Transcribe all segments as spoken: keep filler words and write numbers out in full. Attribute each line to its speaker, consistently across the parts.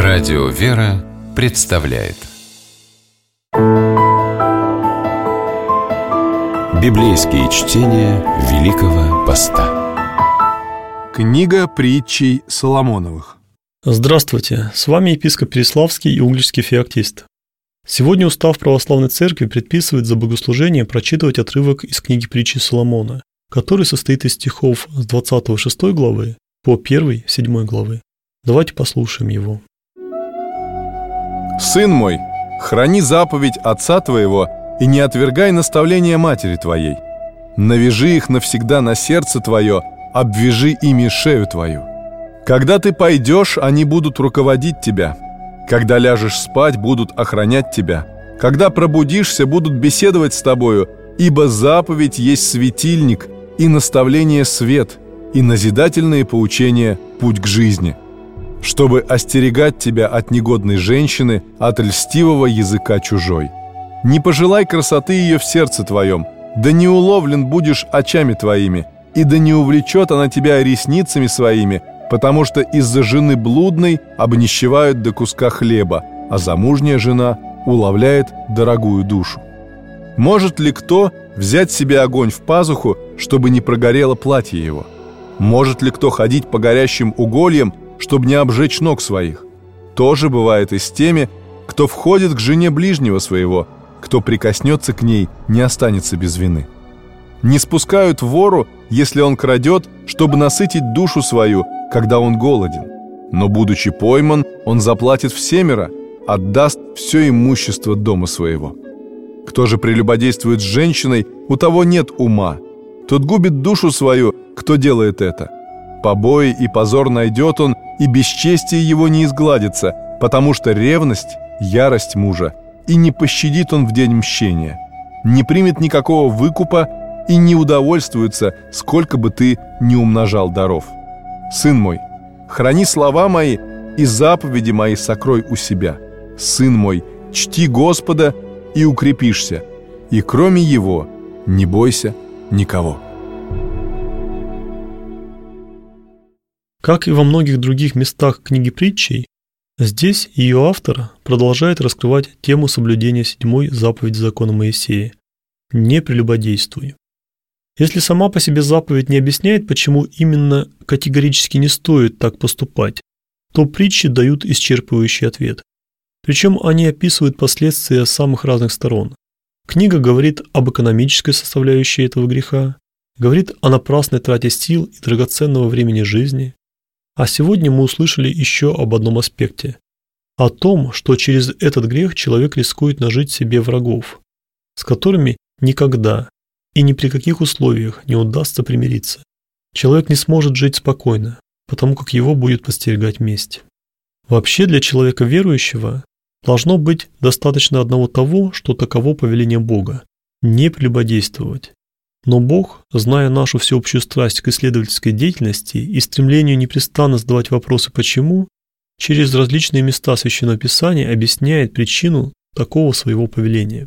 Speaker 1: Радио «Вера» представляет Библейские чтения Великого Поста.
Speaker 2: Книга притчей Соломоновых.
Speaker 3: Здравствуйте, с вами епископ Переславский и угличский феоктист. Сегодня устав православной церкви предписывает за богослужение прочитывать отрывок из книги притчи Соломона, который состоит из стихов с двадцатой шестой главы по первой седьмой главы. Давайте послушаем его.
Speaker 2: «Сын мой, храни заповедь отца твоего и не отвергай наставления матери твоей. Навяжи их навсегда на сердце твое, обвяжи ими шею твою. Когда ты пойдешь, они будут руководить тебя. Когда ляжешь спать, будут охранять тебя. Когда пробудишься, будут беседовать с тобою, ибо заповедь есть светильник, и наставление свет, и назидательные поучения путь к жизни. Чтобы остерегать тебя от негодной женщины, от льстивого языка чужой. Не пожелай красоты ее в сердце твоем, да не уловлен будешь очами твоими, и да не увлечет она тебя ресницами своими, потому что из-за жены блудной обнищевают до куска хлеба, а замужняя жена уловляет дорогую душу. Может ли кто взять себе огонь в пазуху, чтобы не прогорело платье его? Может ли кто ходить по горящим угольям, чтобы не обжечь ног своих? То же бывает и с теми, кто входит к жене ближнего своего, кто прикоснется к ней, не останется без вины. Не спускают вору, если он крадет, чтобы насытить душу свою, когда он голоден. Но, будучи пойман, он заплатит всемеро, отдаст все имущество дома своего. Кто же прелюбодействует с женщиной, у того нет ума. Тот губит душу свою, кто делает это. Побои и позор найдет он, и бесчестие его не изгладится, потому что ревность – ярость мужа, и не пощадит он в день мщения. Не примет никакого выкупа и не удовольствуется, сколько бы ты ни умножал даров. Сын мой, храни слова мои и заповеди мои сокрой у себя. Сын мой, чти Господа и укрепишься, и кроме Его не бойся никого».
Speaker 3: Как и во многих других местах книги притчей, здесь ее автор продолжает раскрывать тему соблюдения седьмой заповеди закона Моисея – «Не прелюбодействуй». Если сама по себе заповедь не объясняет, почему именно категорически не стоит так поступать, то притчи дают исчерпывающий ответ. Причем они описывают последствия с самых разных сторон. Книга говорит об экономической составляющей этого греха, говорит о напрасной трате сил и драгоценного времени жизни. А сегодня мы услышали еще об одном аспекте – о том, что через этот грех человек рискует нажить себе врагов, с которыми никогда и ни при каких условиях не удастся примириться. Человек не сможет жить спокойно, потому как его будет подстерегать месть. Вообще для человека верующего должно быть достаточно одного того, что таково повеление Бога – не прелюбодействовать. Но Бог, зная нашу всеобщую страсть к исследовательской деятельности и стремлению непрестанно задавать вопросы «почему?», через различные места Священного Писания объясняет причину такого своего повеления.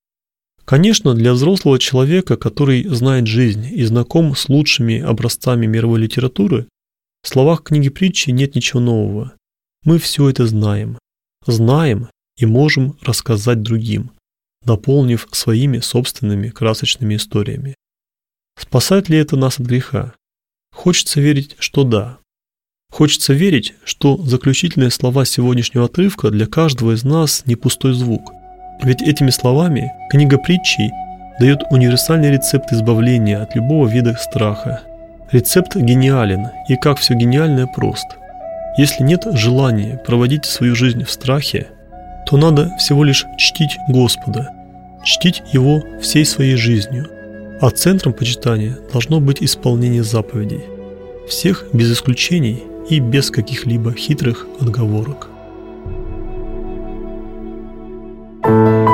Speaker 3: Конечно, для взрослого человека, который знает жизнь и знаком с лучшими образцами мировой литературы, в словах книги притчи нет ничего нового. Мы все это знаем. Знаем и можем рассказать другим, дополнив своими собственными красочными историями. Спасает ли это нас от греха? Хочется верить, что да. Хочется верить, что заключительные слова сегодняшнего отрывка для каждого из нас не пустой звук. Ведь этими словами книга притчей дает универсальный рецепт избавления от любого вида страха. Рецепт гениален, и как все гениальное прост. Если нет желания проводить свою жизнь в страхе, то надо всего лишь чтить Господа, чтить Его всей своей жизнью, а центром почитания должно быть исполнение заповедей, всех без исключений и без каких-либо хитрых отговорок.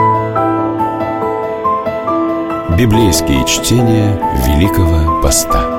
Speaker 1: Библейские чтения Великого Поста.